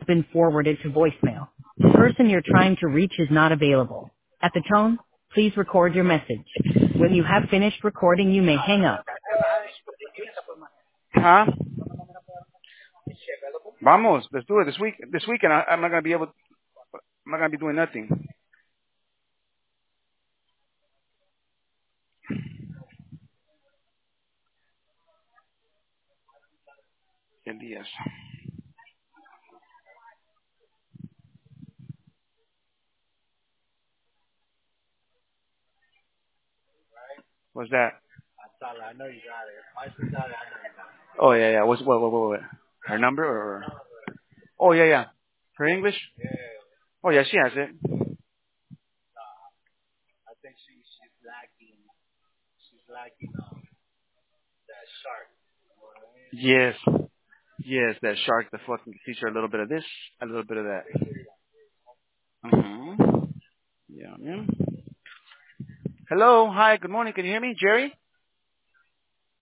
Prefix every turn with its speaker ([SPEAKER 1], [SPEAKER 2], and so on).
[SPEAKER 1] been forwarded to voicemail. The person you're trying to reach is not available. At the tone, please record your message. When you have finished recording, you may hang up.
[SPEAKER 2] Huh? Vamos, let's do it this week. This weekend, I'm not gonna be able. I'm not gonna be doing nothing. Elias. What's that? Oh yeah. What? Her number or? Oh yeah. Her English? Oh yeah, she has it. Yes. Yes, that shark. The fucking teach her a little bit of this, a little bit of that. Yeah. Hello. Hi. Good morning. Can you hear me, Jerry?